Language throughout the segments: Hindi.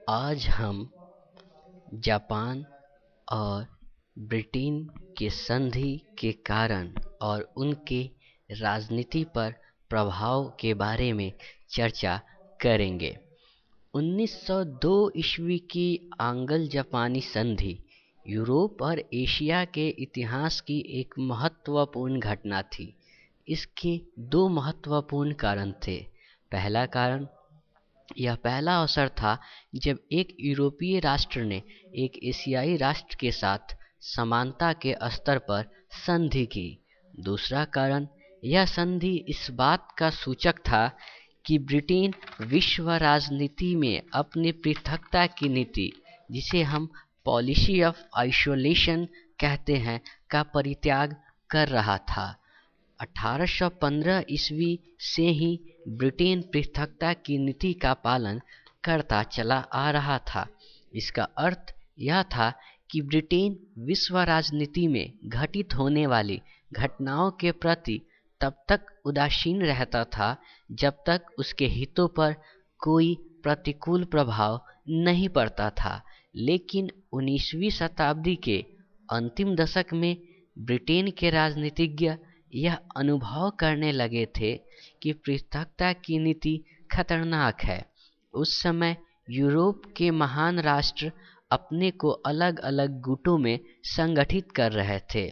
आज हम जापान और ब्रिटेन के संधि के कारण और उनके राजनीति पर प्रभाव के बारे में चर्चा करेंगे। 1902 ईस्वी की आंग्ल जापानी संधि यूरोप और एशिया के इतिहास की एक महत्वपूर्ण घटना थी। इसके दो महत्वपूर्ण कारण थे। पहला कारण, यह पहला अवसर था जब एक यूरोपीय राष्ट्र ने एक एशियाई राष्ट्र के साथ समानता के स्तर पर संधि की। दूसरा कारण, यह संधि इस बात का सूचक था कि ब्रिटेन विश्व राजनीति में अपनी पृथकता की नीति, जिसे हम पॉलिसी ऑफ आइसोलेशन कहते हैं, का परित्याग कर रहा था। 1815 ईस्वी से ही ब्रिटेन पृथकता की नीति का पालन करता चला आ रहा था। इसका अर्थ यह था कि ब्रिटेन विश्व राजनीति में घटित होने वाली घटनाओं के प्रति तब तक उदासीन रहता था जब तक उसके हितों पर कोई प्रतिकूल प्रभाव नहीं पड़ता था। लेकिन 19वीं शताब्दी के अंतिम दशक में ब्रिटेन के राजनीतिज्ञ यह अनुभव करने लगे थे कि पृथकता की नीति खतरनाक है। उस समय यूरोप के महान राष्ट्र अपने को अलग अलग गुटों में संगठित कर रहे थे।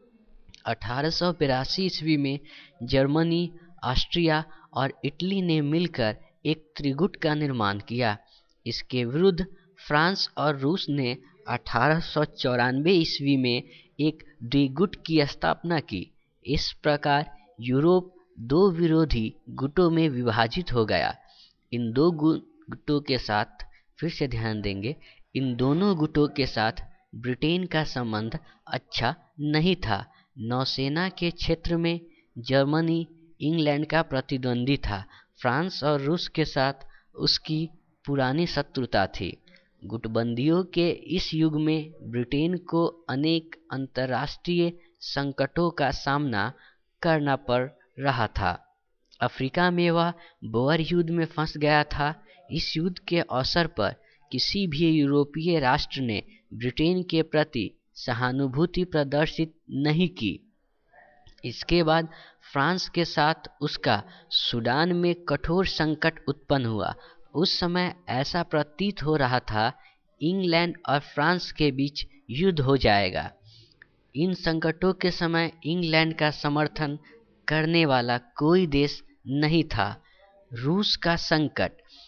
1882 ईस्वी में जर्मनी, ऑस्ट्रिया और इटली ने मिलकर एक त्रिगुट का निर्माण किया। इसके विरुद्ध फ्रांस और रूस ने 1894 ईस्वी में एक द्विगुट की स्थापना की। इस प्रकार यूरोप दो विरोधी गुटों में विभाजित हो गया। इन दो गुटों के साथ फिर से ध्यान देंगे, इन दोनों गुटों के साथ ब्रिटेन का संबंध अच्छा नहीं था। नौसेना के क्षेत्र में जर्मनी इंग्लैंड का प्रतिद्वंदी था। फ्रांस और रूस के साथ उसकी पुरानी शत्रुता थी। गुटबंदियों के इस युग में ब्रिटेन को अनेक अंतर्राष्ट्रीय संकटों का सामना करना पड़ रहा था। अफ्रीका में वह बोअर युद्ध में फंस गया था। इस युद्ध के अवसर पर किसी भी यूरोपीय राष्ट्र ने ब्रिटेन के प्रति सहानुभूति प्रदर्शित नहीं की। इसके बाद फ्रांस के साथ उसका सूडान में कठोर संकट उत्पन्न हुआ। उस समय ऐसा प्रतीत हो रहा था इंग्लैंड और फ्रांस के बीच युद्ध हो जाएगा। इन संकटों के समय इंग्लैंड का समर्थन करने वाला कोई देश नहीं था। रूस का संकट,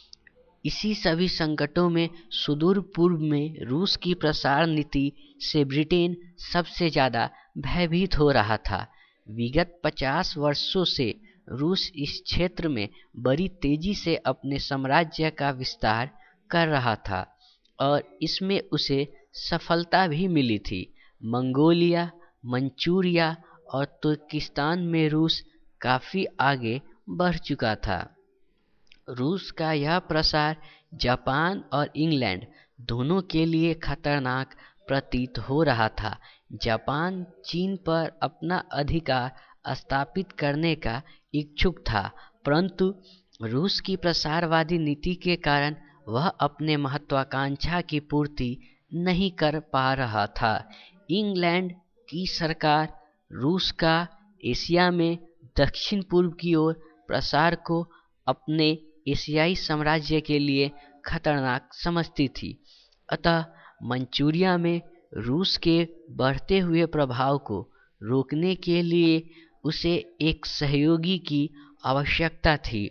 इसी सभी संकटों में सुदूर पूर्व में रूस की प्रसार नीति से ब्रिटेन सबसे ज़्यादा भयभीत हो रहा था। विगत 50 वर्षों से रूस इस क्षेत्र में बड़ी तेजी से अपने साम्राज्य का विस्तार कर रहा था और इसमें उसे सफलता भी मिली थी। मंगोलिया, मंचूरिया और तुर्किस्तान में रूस काफ़ी आगे बढ़ चुका था। रूस का यह प्रसार जापान और इंग्लैंड दोनों के लिए खतरनाक प्रतीत हो रहा था। जापान चीन पर अपना अधिकार स्थापित करने का इच्छुक था, परंतु रूस की प्रसारवादी नीति के कारण वह अपने महत्वाकांक्षा की पूर्ति नहीं कर पा रहा था। इंग्लैंड की सरकार रूस का एशिया में दक्षिण पूर्व की ओर प्रसार को अपने एशियाई साम्राज्य के लिए खतरनाक समझती थी। अतः मंचूरिया में रूस के बढ़ते हुए प्रभाव को रोकने के लिए उसे एक सहयोगी की आवश्यकता थी।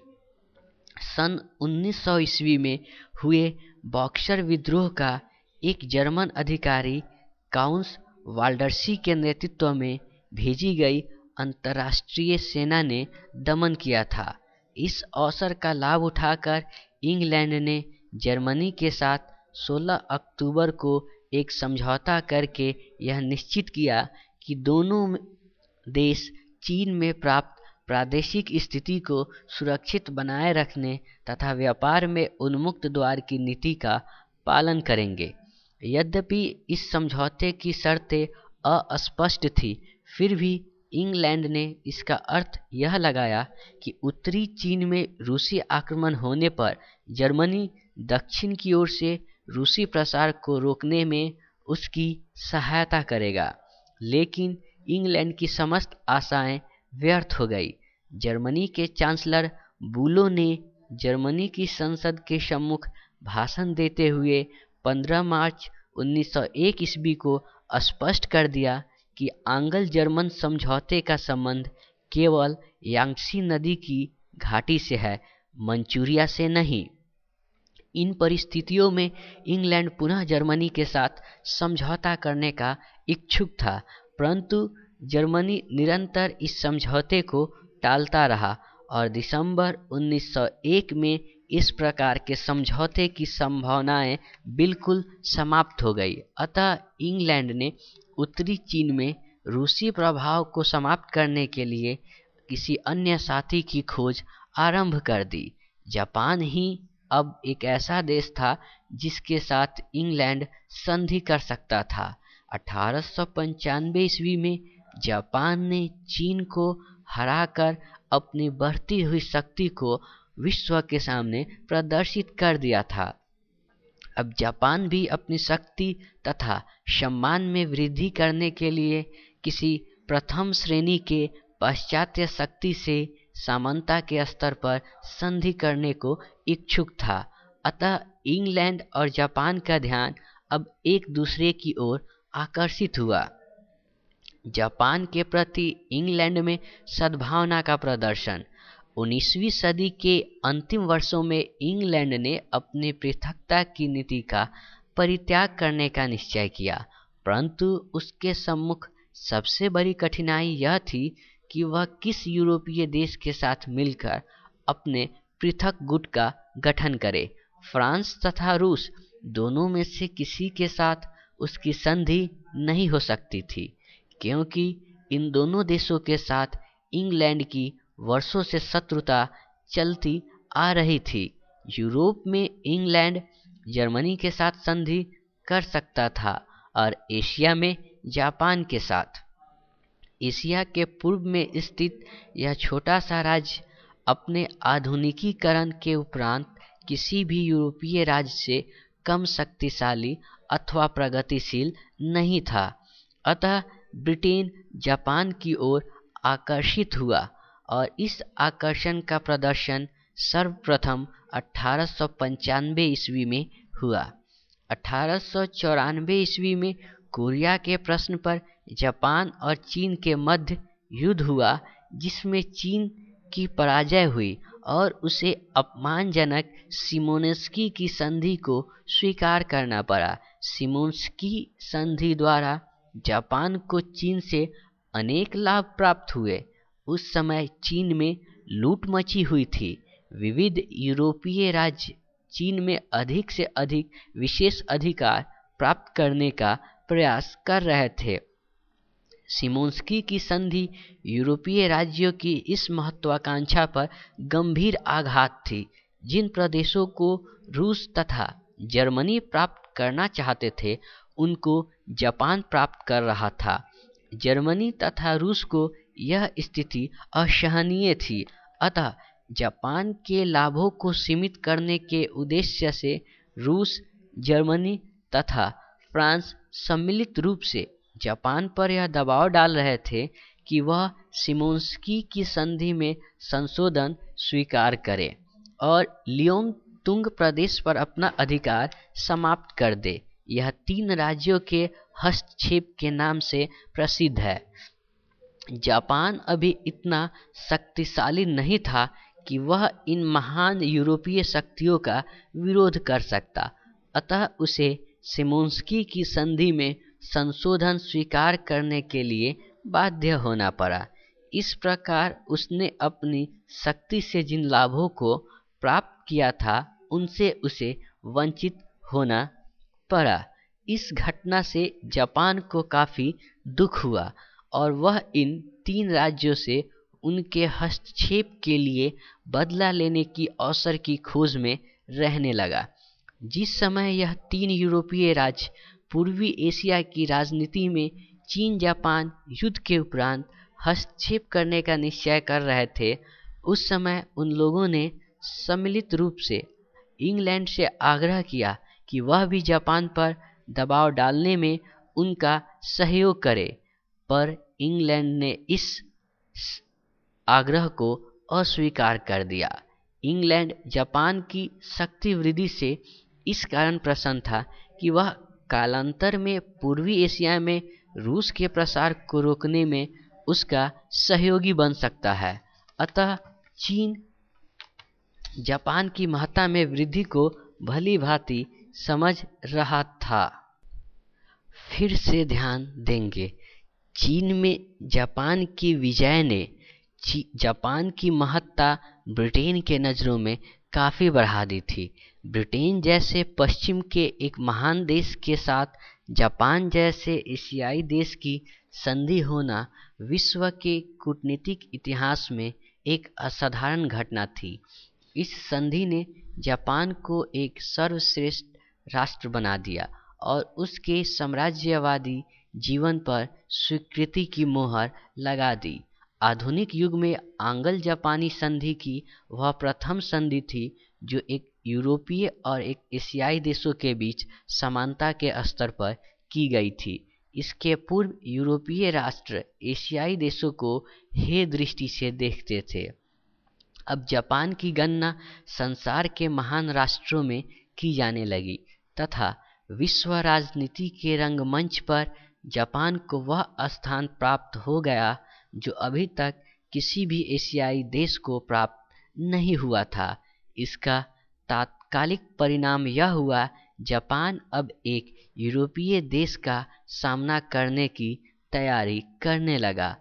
सन 1900 ईस्वी में हुए बॉक्सर विद्रोह का एक जर्मन अधिकारी काउंस वाल्डर्सी के नेतृत्व में भेजी गई अंतर्राष्ट्रीय सेना ने दमन किया था। इस अवसर का लाभ उठाकर इंग्लैंड ने जर्मनी के साथ 16 अक्टूबर को एक समझौता करके यह निश्चित किया कि दोनों देश चीन में प्राप्त प्रादेशिक स्थिति को सुरक्षित बनाए रखने तथा व्यापार में उन्मुक्त द्वार की नीति का पालन करेंगे। यद्यपि इस समझौते की शर्तें अस्पष्ट थी, फिर भी इंग्लैंड ने इसका अर्थ यह लगाया कि उत्तरी चीन में रूसी आक्रमण होने पर जर्मनी दक्षिण की ओर से रूसी प्रसार को रोकने में उसकी सहायता करेगा। लेकिन इंग्लैंड की समस्त आशाएं व्यर्थ हो गई। जर्मनी के चांसलर बुलो ने जर्मनी की संसद के सम्मुख भाषण देते हुए 15 मार्च 1901 ईस्वी को स्पष्ट कर दिया कि आंग्ल जर्मन समझौते का संबंध केवल यांगत्से नदी की घाटी से है, मंचूरिया से नहीं। इन परिस्थितियों में इंग्लैंड पुनः जर्मनी के साथ समझौता करने का इच्छुक था, परंतु जर्मनी निरंतर इस समझौते को टालता रहा और दिसंबर 1901 में इस प्रकार के समझौते की संभावनाएं बिल्कुल समाप्त हो गई। अतः इंग्लैंड ने उत्तरी चीन में रूसी प्रभाव को समाप्त करने के लिए किसी अन्य साथी की खोज आरंभ कर दी। जापान ही अब एक ऐसा देश था जिसके साथ इंग्लैंड संधि कर सकता था। 1895 ईस्वी में जापान ने चीन को हराकर अपनी बढ़ती हुई शक्ति को विश्व के सामने प्रदर्शित कर दिया था। अब जापान भी अपनी शक्ति तथा सम्मान में वृद्धि करने के लिए किसी प्रथम श्रेणी के पाश्चात्य शक्ति से समानता के स्तर पर संधि करने को इच्छुक था। अतः इंग्लैंड और जापान का ध्यान अब एक दूसरे की ओर आकर्षित हुआ। जापान के प्रति इंग्लैंड में सद्भावना का प्रदर्शन। 19वीं सदी के अंतिम वर्षों में इंग्लैंड ने अपनी पृथकता की नीति का परित्याग करने का निश्चय किया, परंतु उसके सम्मुख सबसे बड़ी कठिनाई यह थी कि वह किस यूरोपीय देश के साथ मिलकर अपने पृथक गुट का गठन करे। फ्रांस तथा रूस दोनों में से किसी के साथ उसकी संधि नहीं हो सकती थी, क्योंकि इन दोनों देशों के साथ इंग्लैंड की वर्षों से शत्रुता चलती आ रही थी। यूरोप में इंग्लैंड जर्मनी के साथ संधि कर सकता था और एशिया में जापान के साथ। एशिया के पूर्व में स्थित यह छोटा सा राज्य अपने आधुनिकीकरण के उपरांत किसी भी यूरोपीय राज्य से कम शक्तिशाली अथवा प्रगतिशील नहीं था। अतः ब्रिटेन जापान की ओर आकर्षित हुआ और इस आकर्षण का प्रदर्शन सर्वप्रथम 1895 ईस्वी में हुआ। 1894 ईस्वी में कोरिया के प्रश्न पर जापान और चीन के मध्य युद्ध हुआ, जिसमें चीन की पराजय हुई और उसे अपमानजनक शिमोनोस्की की संधि को स्वीकार करना पड़ा। शिमोनोस्की संधि द्वारा जापान को चीन से अनेक लाभ प्राप्त हुए। उस समय चीन में लूट मची हुई थी। विविध यूरोपीय राज्य चीन में अधिक से अधिक विशेष अधिकार प्राप्त करने का प्रयास कर रहे थे। शिमोनोस्की की संधि यूरोपीय राज्यों की इस महत्वाकांक्षा पर गंभीर आघात थी। जिन प्रदेशों को रूस तथा जर्मनी प्राप्त करना चाहते थे, उनको जापान प्राप्त कर रहा था। जर्मनी तथा रूस को यह स्थिति असहनीय थी। अतः जापान के लाभों को सीमित करने के उद्देश्य से रूस, जर्मनी तथा फ्रांस सम्मिलित रूप से जापान पर यह दबाव डाल रहे थे कि वह शिमोनोस्की की संधि में संशोधन स्वीकार करे और लियोंग तुंग प्रदेश पर अपना अधिकार समाप्त कर दे। यह 3 राज्यों के हस्तक्षेप के नाम से प्रसिद्ध है। जापान अभी इतना शक्तिशाली नहीं था कि वह इन महान यूरोपीय शक्तियों का विरोध कर सकता। अतः उसे शिमोनोस्की की संधि में संशोधन स्वीकार करने के लिए बाध्य होना पड़ा। इस प्रकार उसने अपनी शक्ति से जिन लाभों को प्राप्त किया था, उनसे उसे वंचित होना पड़ा। इस घटना से जापान को काफी दुख हुआ और वह इन 3 राज्यों से उनके हस्तक्षेप के लिए बदला लेने की अवसर की खोज में रहने लगा। जिस समय यह 3 यूरोपीय राज्य पूर्वी एशिया की राजनीति में चीन जापान युद्ध के उपरांत हस्तक्षेप करने का निश्चय कर रहे थे, उस समय उन लोगों ने सम्मिलित रूप से इंग्लैंड से आग्रह किया कि वह भी जापान पर दबाव डालने में उनका सहयोग करे, पर इंग्लैंड ने इस आग्रह को अस्वीकार कर दिया। इंग्लैंड जापान की शक्ति वृद्धि से इस कारण प्रसन्न था कि वह कालांतर में पूर्वी एशिया में रूस के प्रसार को रोकने में उसका सहयोगी बन सकता है। अतः चीन जापान की महत्ता में वृद्धि को भली भांति समझ रहा था। फिर से ध्यान देंगे, चीन में जापान की विजय ने जापान की महत्ता ब्रिटेन के नज़रों में काफ़ी बढ़ा दी थी। ब्रिटेन जैसे पश्चिम के एक महान देश के साथ जापान जैसे एशियाई देश की संधि होना विश्व के कूटनीतिक इतिहास में एक असाधारण घटना थी। इस संधि ने जापान को एक सर्वश्रेष्ठ राष्ट्र बना दिया और उसके साम्राज्यवादी जीवन पर स्वीकृति की मोहर लगा दी। आधुनिक युग में आंग्ल जापानी संधि की वह प्रथम संधि थी जो एक यूरोपीय और एक एशियाई देशों के बीच समानता के स्तर पर की गई थी। इसके पूर्व यूरोपीय राष्ट्र एशियाई देशों को हे दृष्टि से देखते थे। अब जापान की गणना संसार के महान राष्ट्रों में की जाने लगी तथा विश्व राजनीति के रंगमंच पर जापान को वह स्थान प्राप्त हो गया जो अभी तक किसी भी एशियाई देश को प्राप्त नहीं हुआ था। इसका तात्कालिक परिणाम यह हुआ, जापान अब एक यूरोपीय देश का सामना करने की तैयारी करने लगा।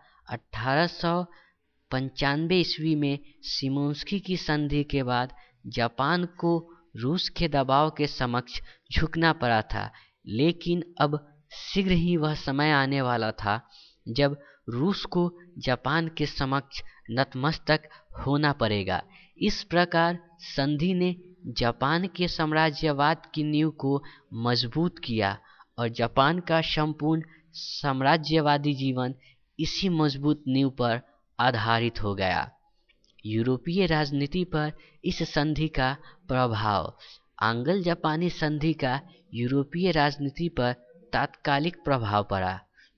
1895 ईस्वी में शिमोनस्की की संधि के बाद जापान को रूस के दबाव के समक्ष झुकना पड़ा था, लेकिन अब शीघ्र ही वह समय आने वाला था जब रूस को जापान के समक्ष नतमस्तक होना पड़ेगा। इस प्रकार संधि ने जापान के साम्राज्यवाद की नींव को मजबूत किया और जापान का संपूर्ण साम्राज्यवादी जीवन इसी मजबूत नींव पर आधारित हो गया। यूरोपीय राजनीति पर इस संधि का प्रभाव। आंग्ल जापानी संधि का यूरोपीय राजनीति पर तात्कालिक प्रभाव पड़ा।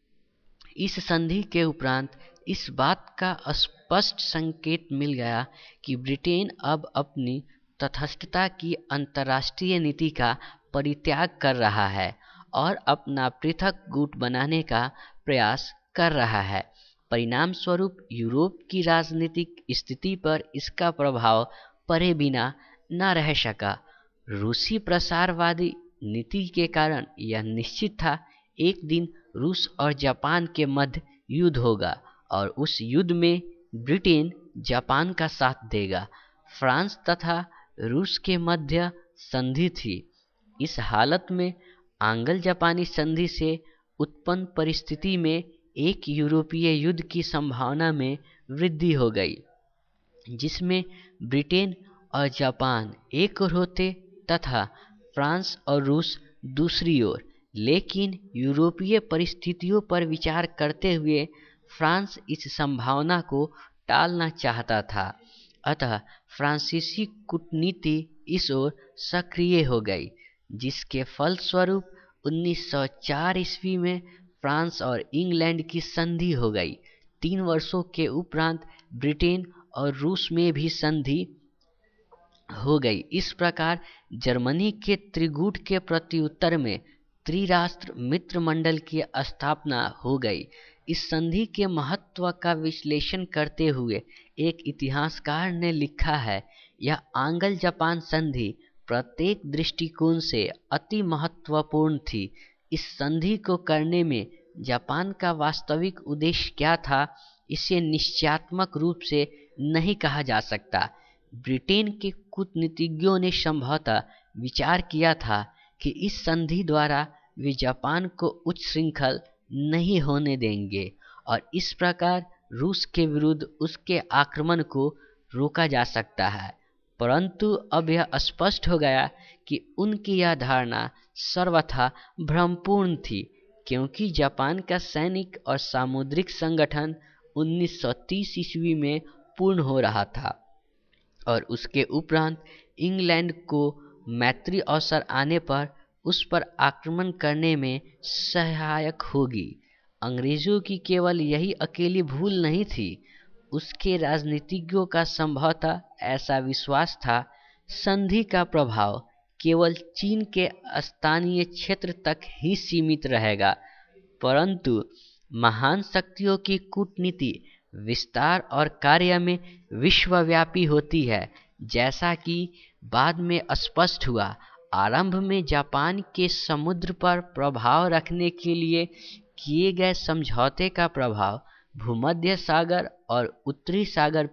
इस संधि के उपरांत इस बात का स्पष्ट संकेत मिल गया कि ब्रिटेन अब अपनी तटस्थता की अंतर्राष्ट्रीय नीति का परित्याग कर रहा है और अपना पृथक गुट बनाने का प्रयास कर रहा है। परिणाम स्वरूप यूरोप की राजनीतिक स्थिति पर इसका प्रभाव पड़े बिना न रह सका। रूसी प्रसारवादी नीति के कारण यह निश्चित था, एक दिन रूस और जापान के मध्य युद्ध होगा और उस युद्ध में ब्रिटेन जापान का साथ देगा। फ्रांस तथा रूस के मध्य संधि थी। इस हालत में आंग्ल जापानी संधि से उत्पन्न परिस्थिति में एक यूरोपीय युद्ध की संभावना में वृद्धि हो गई, जिसमें ब्रिटेन और जापान एक ओर होते तथा फ्रांस और रूस दूसरी ओर। लेकिन यूरोपीय परिस्थितियों पर विचार करते हुए फ्रांस इस संभावना को टालना चाहता था, अतः फ्रांसीसी कूटनीति इस ओर सक्रिय हो गई, जिसके फलस्वरूप 1904 ईस्वी में फ्रांस और इंग्लैंड की संधि हो गई। 3 वर्षों के उपरांत ब्रिटेन और रूस में भी संधि हो गई। इस प्रकार जर्मनी के त्रिगुट के प्रत्युत्तर में त्रिराष्ट्र मित्र मंडल की स्थापना हो गई। इस संधि के महत्व का विश्लेषण करते हुए एक इतिहासकार ने लिखा है, यह आंग्ल जापान संधि प्रत्येक दृष्टिकोण से अति महत्वपूर्ण थी। इस संधि को करने में जापान का वास्तविक उद्देश्य क्या था, इसे निश्चयात्मक रूप से नहीं कहा जा सकता। ब्रिटेन के कूटनीतिज्ञों ने संभवतः विचार किया था कि इस संधि द्वारा वे जापान को उच्च श्रृंखल नहीं होने देंगे और इस प्रकार रूस के विरुद्ध उसके आक्रमण को रोका जा सकता है। परंतु अब यह स्पष्ट हो गया कि उनकी यह धारणा सर्वथा भ्रमपूर्ण थी, क्योंकि जापान का सैनिक और सामुद्रिक संगठन 1930 ईस्वी में पूर्ण हो रहा था और उसके उपरांत इंग्लैंड को मैत्री अवसर आने पर उस पर आक्रमण करने में सहायक होगी। अंग्रेजों की केवल यही अकेली भूल नहीं थी, उसके राजनीतिज्ञों का संभवतः ऐसा विश्वास था संधि का प्रभाव केवल चीन के स्थानीय क्षेत्र तक ही सीमित रहेगा, परंतु महान शक्तियों की कूटनीति विस्तार और कार्य में विश्वव्यापी होती है। जैसा कि बाद में स्पष्ट हुआ, आरंभ में जापान के समुद्र पर प्रभाव रखने के लिए किए गए समझौते का प्रभाव भूमध्य सागर और उत्तरी सागर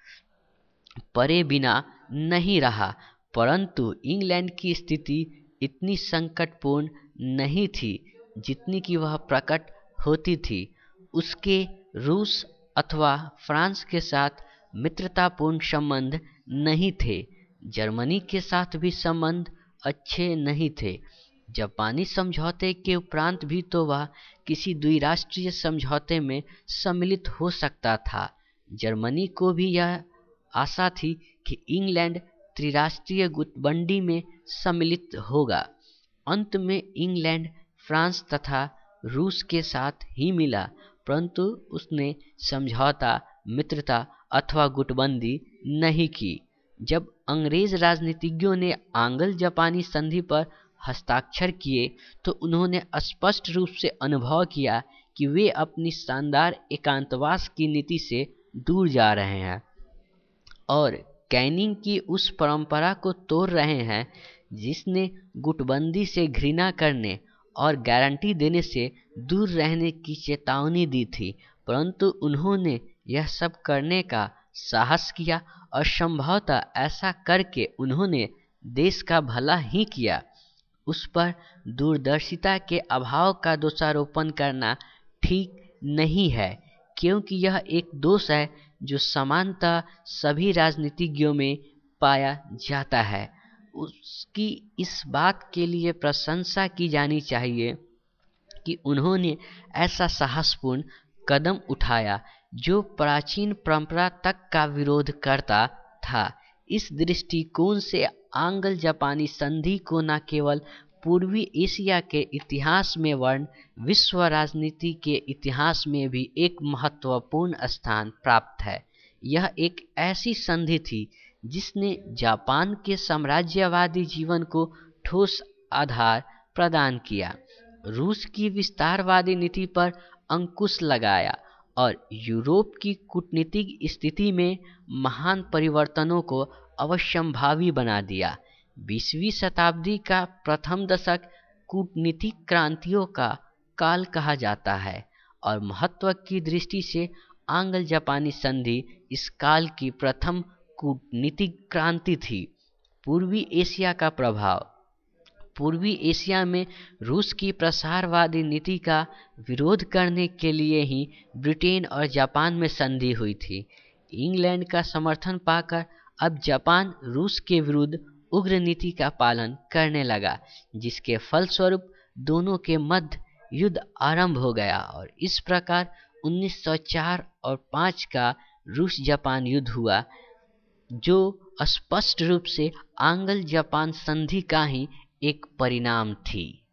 परे बिना नहीं रहा, परंतु इंग्लैंड की स्थिति इतनी संकटपूर्ण नहीं थी जितनी कि वह प्रकट होती थी। उसके रूस अथवा फ्रांस के साथ मित्रतापूर्ण संबंध नहीं थे, जर्मनी के साथ भी संबंध अच्छे नहीं थे। जापानी समझौते के उपरांत भी तो वह किसी द्विराष्ट्रीय समझौते में सम्मिलित हो सकता था। जर्मनी को भी यह आशा थी कि इंग्लैंड त्रिराष्ट्रीय गुटबंदी में सम्मिलित होगा। अंत में इंग्लैंड फ्रांस तथा रूस के साथ ही मिला, परंतु उसने समझौता, मित्रता अथवा गुटबंदी नहीं की। जब अंग्रेज राजनीतिज्ञों ने आंग्ल जापानी संधि पर हस्ताक्षर किए तो उन्होंने स्पष्ट रूप से अनुभव किया कि वे अपनी शानदार एकांतवास की नीति से दूर जा रहे हैं और कैनिंग की उस परंपरा को तोड़ रहे हैं जिसने गुटबंदी से घृणा करने और गारंटी देने से दूर रहने की चेतावनी दी थी, परंतु उन्होंने यह सब करने का साहस किया और संभवतः ऐसा करके उन्होंने देश का भला ही किया। उस पर दूरदर्शिता के अभाव का दोषारोपण करना ठीक नहीं है, क्योंकि यह एक दोष है जो सामान्यतः सभी राजनीतिज्ञों में पाया जाता है। उसकी इस बात के लिए प्रशंसा की जानी चाहिए कि उन्होंने ऐसा साहसपूर्ण कदम उठाया जो प्राचीन परंपरा तक का विरोध करता था। इस दृष्टिकोण से आंग्ल जापानी संधि को न केवल पूर्वी एशिया के इतिहास में वरन विश्व राजनीति के इतिहास में भी एक महत्वपूर्ण स्थान प्राप्त है। यह एक ऐसी संधि थी जिसने जापान के साम्राज्यवादी जीवन को ठोस आधार प्रदान किया, रूस की विस्तारवादी नीति पर अंकुश लगाया और यूरोप की कूटनीतिक स्थिति में महान परिवर्तनों को अवश्यंभावी बना दिया। 20वीं शताब्दी का प्रथम दशक कूटनीतिक क्रांतियों का काल कहा जाता है और महत्व की दृष्टि से आंग्ल जापानी संधि इस काल की प्रथम कूटनीतिक क्रांति थी। पूर्वी एशिया का प्रभाव। पूर्वी एशिया में रूस की प्रसारवादी नीति का विरोध करने के लिए ही ब्रिटेन और जापान में संधि हुई थी। इंग्लैंड का समर्थन पाकर अब जापान रूस के विरुद्ध उग्र नीति का पालन करने लगा, जिसके फलस्वरूप दोनों के मध्य युद्ध आरंभ हो गया और इस प्रकार 1904 और 5 का रूस जापान युद्ध हुआ, जो स्पष्ट रूप से आंग्ल जापान संधि का ही एक परिणाम थी।